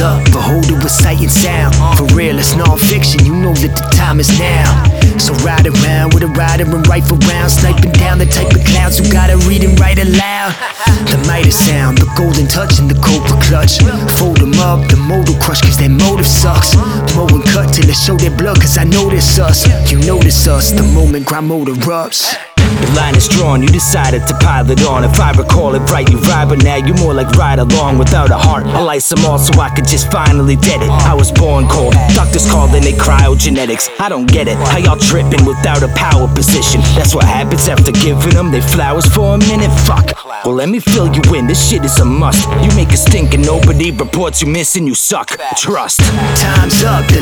up, behold it with sight and sound. For real, it's non-fiction, you know that the time is now. So ride around with a rider and rifle round, sniping down the type of clowns who gotta read and write aloud. The Midas sound, the golden touch and the cobra clutch. Fold them up, the motor crush cause their motive sucks. Mow and cut till they show their blood cause I notice us. You notice us the moment grind mode erupts. The line is drawn, you decided to pile it on. If I recall it right, you ride, but now you're more like ride along without a heart. I lice them all so I could just finally dead it. I was born cold, doctors calling it cryogenetics. I don't get it, how y'all tripping without a power position? That's what happens after giving them they flowers for a minute, fuck. Well let me fill you in, this shit is a must. You make a stink and nobody reports you missing, you suck, trust. Time's up, the